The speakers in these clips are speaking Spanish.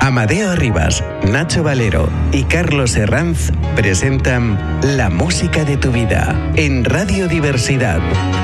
Amadeo Rivas, Nacho Valero y Carlos Herranz presentan La música de tu vida en Radio Diversidad.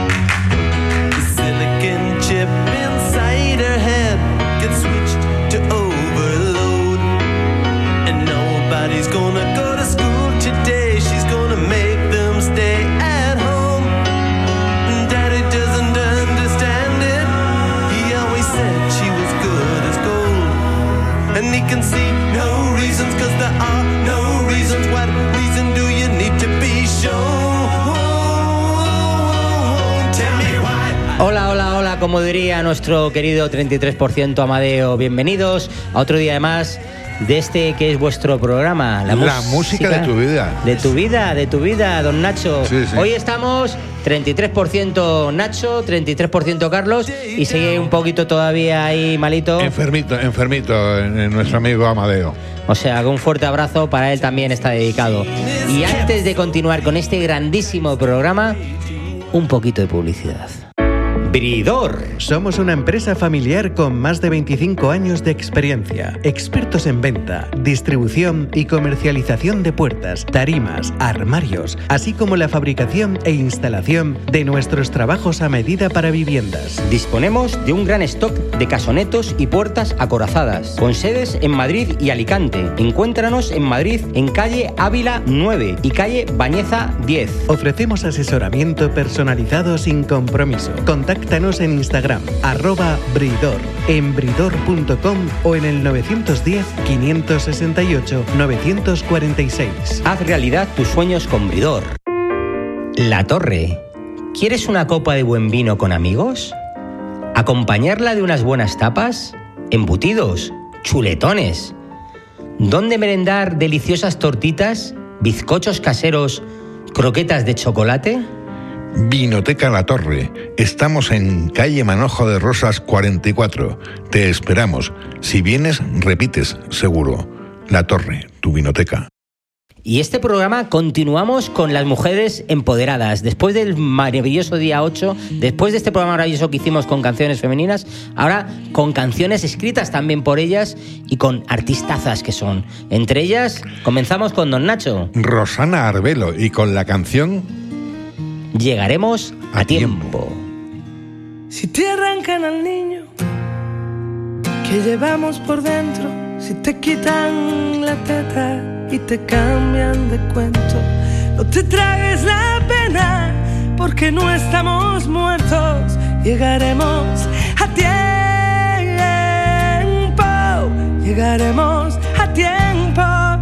Hola, como diría nuestro querido 33% Amadeo, bienvenidos a otro día más de este que es vuestro programa, la música de tu vida. De tu vida, don Nacho. Sí. Hoy estamos 33% Nacho, 33% Carlos y sigue un poquito todavía ahí malito. Enfermito, nuestro amigo Amadeo. O sea, que un fuerte abrazo para él también está dedicado. Y antes de continuar con este grandísimo programa, un poquito de publicidad. Bridor. Somos una empresa familiar con más de 25 años de experiencia, expertos en venta, distribución y comercialización de puertas, tarimas, armarios, así como la fabricación e instalación de nuestros trabajos a medida para viviendas. Disponemos de un gran stock de casonetos y puertas acorazadas, con sedes en Madrid y Alicante. Encuéntranos en Madrid, en calle Ávila 9 y calle Bañeza 10. Ofrecemos asesoramiento personalizado sin compromiso. Contáctanos en Instagram, @Bridor, en bridor.com o en el 910-568-946. Haz realidad tus sueños con Bridor. La Torre. ¿Quieres una copa de buen vino con amigos? ¿Acompañarla de unas buenas tapas? Embutidos, chuletones. ¿Dónde merendar deliciosas tortitas, bizcochos caseros, croquetas de chocolate? Vinoteca La Torre. Estamos en calle Manojo de Rosas 44. Te esperamos. Si vienes, repites, seguro. La Torre, tu vinoteca. Y este programa continuamos con las mujeres empoderadas. Después del maravilloso día 8, después de este programa maravilloso que hicimos con canciones femeninas, ahora con canciones escritas también por ellas y con artistazas que son. Entre ellas, comenzamos con don Nacho. Rosana Arbelo y con la canción Llegaremos a tiempo. Si te arrancan al niño que llevamos por dentro, si te quitan la teta y te cambian de cuento, no te tragues la pena porque no estamos muertos. Llegaremos a tiempo, llegaremos a tiempo.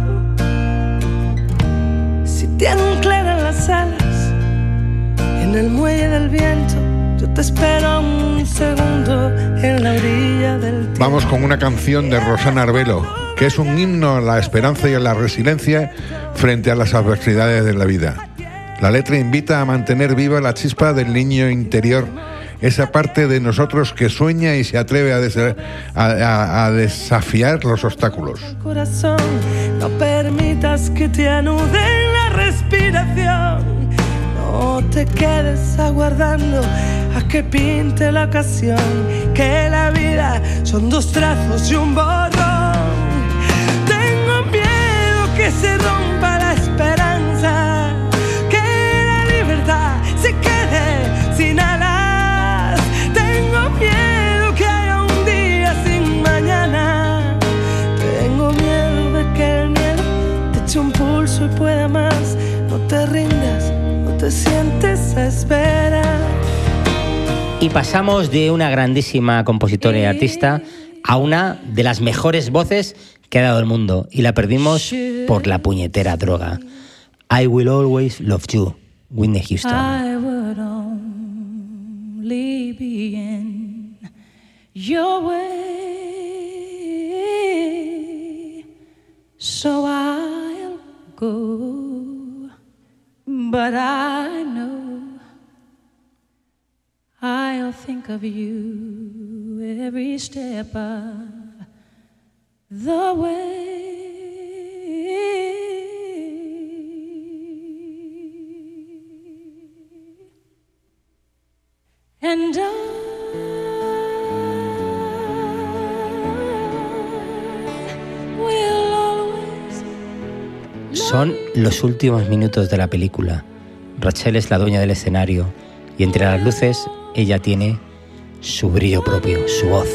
Si te anclan las alas en el muelle del viento, yo te espero un segundo en la orilla del tiempo. Vamos con una canción de Rosana Arbelo, que es un himno a la esperanza y a la resiliencia frente a las adversidades de la vida. La letra invita a mantener viva la chispa del niño interior, esa parte de nosotros que sueña y se atreve a desafiar los obstáculos. Corazón, no permitas que te anude la respiración. No te quedes aguardando a que pinte la ocasión, que la vida son 2 trazos y un borrón. Tengo miedo que se rompa la esperanza, que la libertad se quede sin alas. Tengo miedo que haya un día sin mañana. Tengo miedo de que el miedo te eche un pulso y pueda más. No te rindas, te sientes a esperar. Y pasamos de una grandísima compositora y artista a una de las mejores voces que ha dado el mundo, y la perdimos por la puñetera droga. I Will Always Love You, Whitney Houston. I would only be in your way, so I'll go, but I know I'll think of you every step of the way. And Son los últimos minutos de la película. Rachel es la dueña del escenario y entre las luces ella tiene su brillo propio, su voz.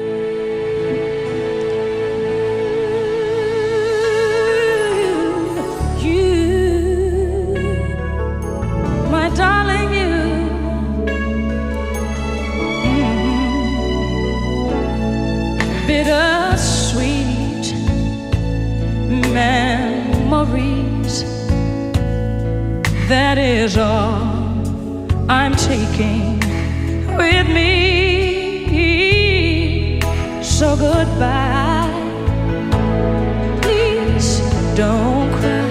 Bittersweet memories, that is all I'm taking with me. So goodbye, please don't cry.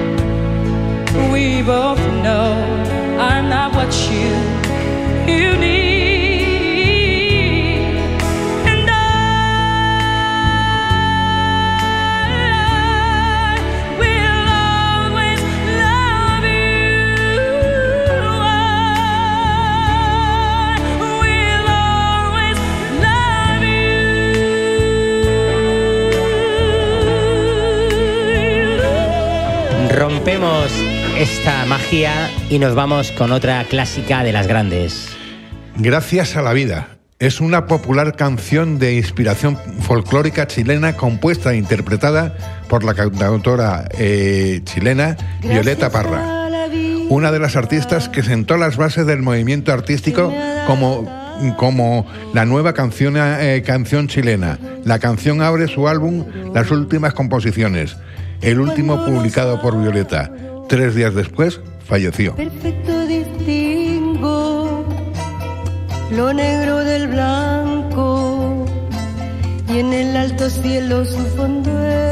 We both know I'm not what you need. Rompemos esta magia y nos vamos con otra clásica de las grandes. Gracias a la vida. Es una popular canción de inspiración folclórica chilena compuesta e interpretada por la cantautora chilena Violeta Parra, una de las artistas que sentó las bases del movimiento artístico como la nueva canción chilena. La canción abre su álbum Las Últimas Composiciones, el último publicado por Violeta. 3 días después falleció. Perfecto distingo lo negro del blanco y en el alto cielo su fondo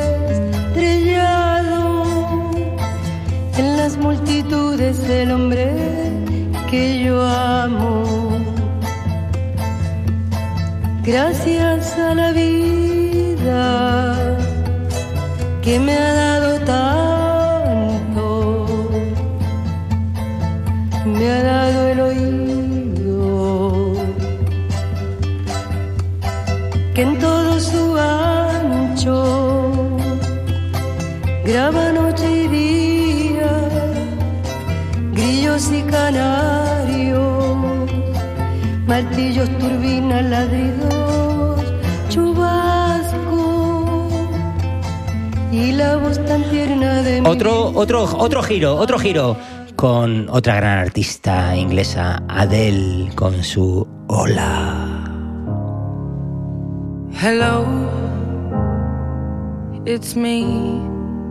estrellado. En las multitudes el hombre que yo amo. Gracias a la vida que me ha dado tanto, me ha dado el oído, que en todo su ancho graba noche y día, grillos y canarios, martillos, turbinas, ladridos, chubascos y la voz tan tierna de Otro giro con otra gran artista inglesa, Adele, con su Hola. Hello, it's me.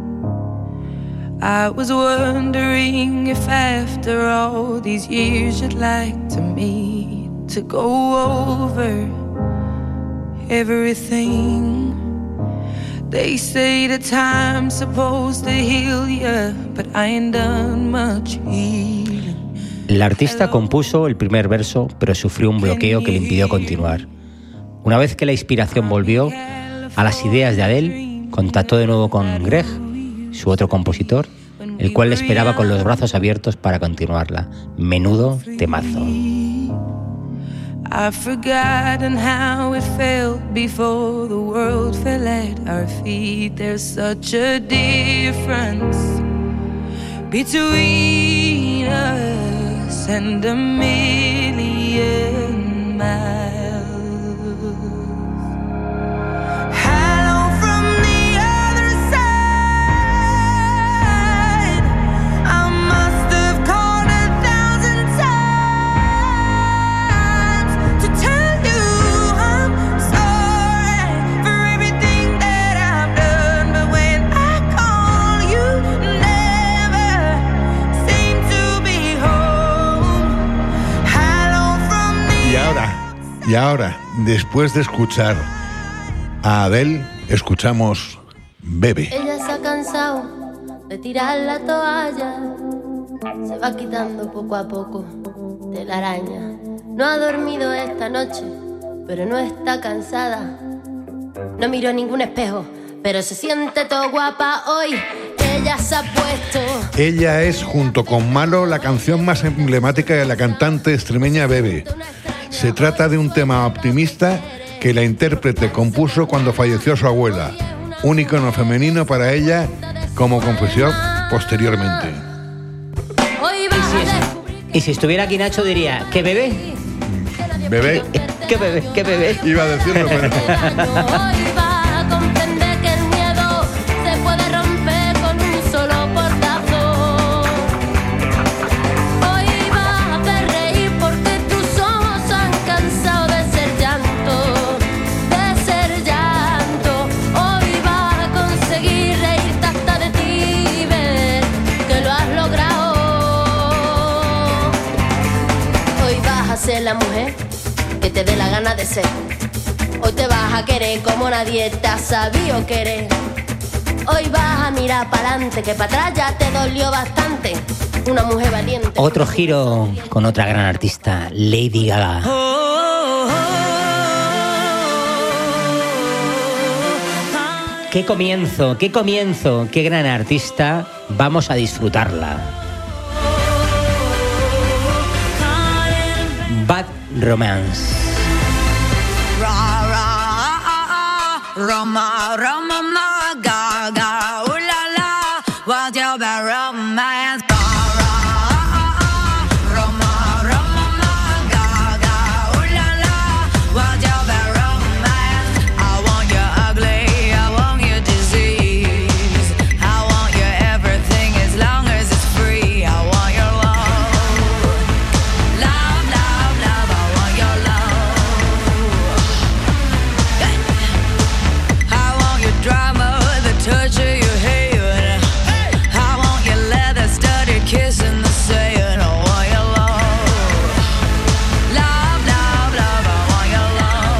I was wondering if after all these years you'd like to meet, to go over everything. They say the time's supposed to heal you, but I ain't done much healing. La artista compuso el primer verso, pero sufrió un bloqueo que le impidió continuar. Una vez que la inspiración volvió a las ideas de Adele, contactó de nuevo con Greg, su otro compositor, el cual le esperaba con los brazos abiertos para continuarla. Menudo temazo. I've forgotten how it felt before the world fell at our feet. There's such a difference between us and a million miles. Hello from the other side. I must have called 1,000 times to tell you I'm sorry for everything that I've done, but when I call you never seem to be home. Hello from the Y ahora, después de escuchar a Adele, escuchamos Bebe. Ella se ha cansado de tirar la toalla, se va quitando poco a poco de la araña. No ha dormido esta noche, pero no está cansada. No miró ningún espejo, pero se siente todo guapa hoy. Ella se ha puesto. Ella es, junto con Malo, la canción más emblemática de la cantante extremeña Bebe. Se trata de un tema optimista que la intérprete compuso cuando falleció su abuela, un icono femenino para ella, como confesión posteriormente. Hoy vas a descubrir Y si estuviera aquí Nacho diría, ¿qué bebé? Bebé, ¿Qué bebé? ¿Qué bebé? iba a decirlo, pero hoy vas a comprender que el miedo se puede romper con un solo portazo. Hoy vas a hacer reír porque tus ojos han cansado de ser llanto, de ser llanto. Hoy vas a conseguir reírte hasta de ti y ver que lo has logrado. Hoy vas a ser la mujer que te dé la gana de ser. Hoy te vas a querer como nadie te ha sabido querer. Hoy vas a mirar para adelante, que para atrás ya te dolió bastante. Una mujer valiente. Otro giro con otra gran artista, Lady Gaga. ¡Qué comienzo! ¡Qué comienzo! ¡Qué gran artista! Vamos a disfrutarla. Bad Romance. Roma, Roma, ma, ga, ga, ooh la la, what's your bad romance? Roma, Roma, ma, ga, ga, ooh la la, what's your bad romance? I want you ugly, I want you disease, I want you everything as long as it's free. I want your love, love, love, love, I want your love. I want your drama, the touch of your hair. I want your leather-studded kiss in the sand. I want your love, love, love, love. I want your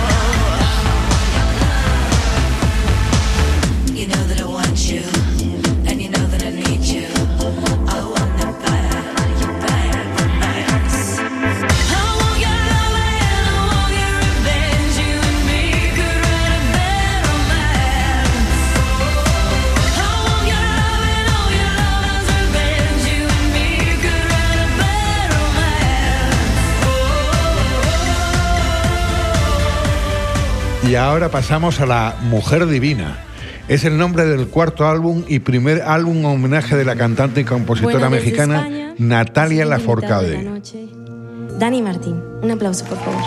love. You know that I want you, and you know that I need you. I want that bad romance. I want your love and I want your revenge. You and me could write a bad romance. I want your love and all your love's revenge. You and me could write a bad romance. Y ahora pasamos a La Mujer Divina. Es el nombre del cuarto álbum y primer álbum homenaje de la cantante y compositora Bueno, desde mexicana España, Natalia el invitado de la Lafourcade. noche, Dani Martín. Un aplauso, por favor.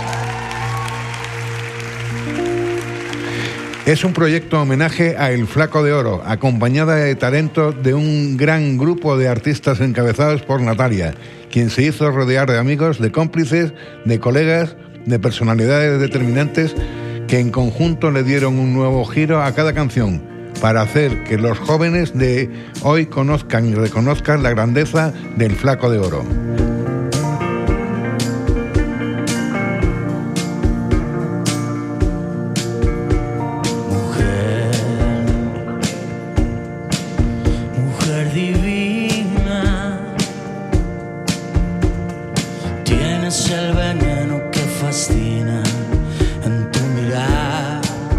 Es un proyecto homenaje a El Flaco de Oro, acompañada de talento de un gran grupo de artistas encabezados por Natalia, quien se hizo rodear de amigos, de cómplices, de colegas, de personalidades determinantes que en conjunto le dieron un nuevo giro a cada canción para hacer que los jóvenes de hoy conozcan y reconozcan la grandeza del Flaco de Oro. Mujer divina, tienes el veneno que fascina en tu mirar.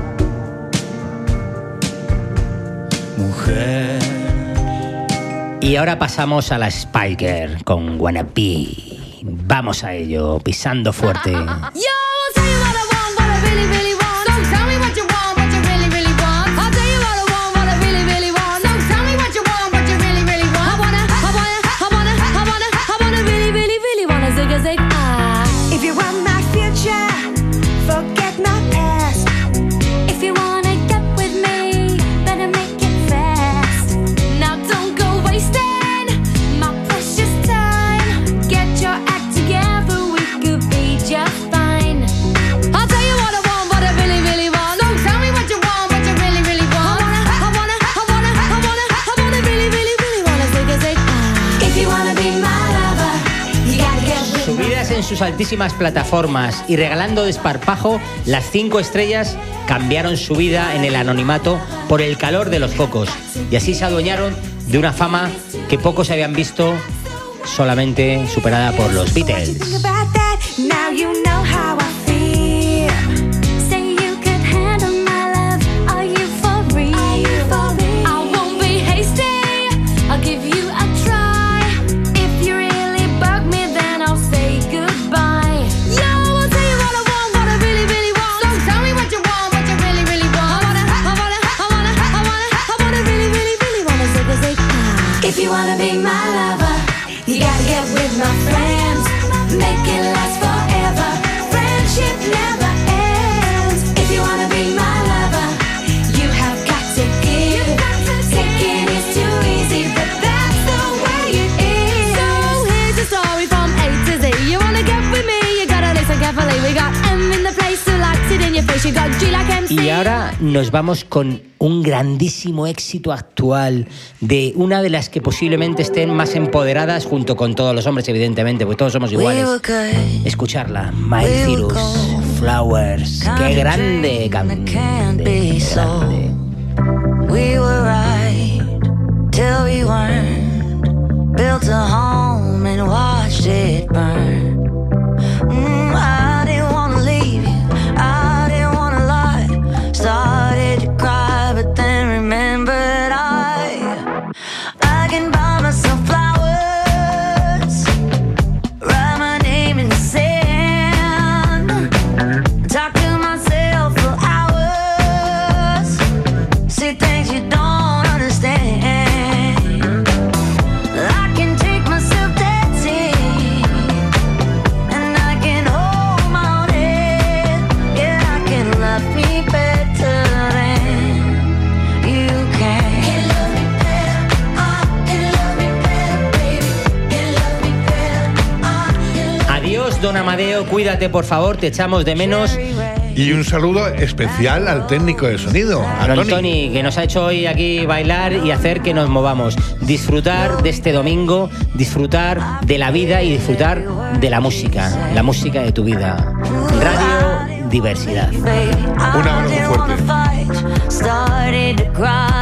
Mujer, Y ahora pasamos a la Spiker con Wanna Be. Vamos a ello, pisando fuerte. Yo, I'll tell you what I want, what I really, really want. Don't tell me what you want, what you really, really want. I'll tell you what I want, what I really, really want. Don't tell me what you want, what you really, really want. I wanna really, really, really wanna zig a zig. If you want my future, forget my past. If you wanna get with me, better make it fast. Now don't go wasting my precious time. Get your act together, we could be just fine. I'll tell you what I want, what I really, really want. Don't tell me what you want, what you really, really want. I wanna really, really, really wanna zig a zig. If you wanna be my lover, you gotta get with me. Subidas en sus altísimas plataformas y regalando desparpajo, las 5 estrellas cambiaron su vida en el anonimato por el calor de los focos y así se adueñaron de una fama que pocos habían visto, solamente superada por los Beatles. Think about that, now you know how I feel. Say you could handle my love. Are you for real? I won't be hasty. I'll give you a try. If you really bug me, then I'll say goodbye. Yo, I'll tell you what I want, what I really, really want. Don't tell me what you want, what you really, really want. I wanna really, really, really wanna zig a zig. If you wanna be my lover, you gotta get with my friends, make it last forever. Friendship never ends. If you wanna be my lover, you have got to give. Taking is too easy, but that's the way it is. So here's the story from A to Z. You wanna get with me, you gotta listen carefully. We got M in the place who likes it in your face. You got G like MC. Y ahora nos vamos con un grandísimo éxito actual de una de las que posiblemente estén más empoderadas junto con todos los hombres, evidentemente, porque todos somos iguales. Escucharla, Miley Cyrus, Flowers. ¡Qué grande cantante! ¡Qué grande! We were right till we weren't. Built a home and watched it burn. I didn't wanna leave you, I didn't wanna lie. Started to cry, but then remembered I can buy myself flowers, write my name in the sand, talk to myself for hours, see things you don't understand. I can take myself dancing, and I can hold my own head. Yeah, I can love me better than you can. Can love me better, can love me better, baby. Can love me better, Adiós, don Amadeo, cuídate, por favor, te echamos de menos. Y un saludo especial al técnico de sonido, a Don Tony. Tony, que nos ha hecho hoy aquí bailar y hacer que nos movamos. Disfrutar de este domingo, disfrutar de la vida y disfrutar de la música de tu vida. Radio Diversidad. Un abrazo fuerte. Started to cry.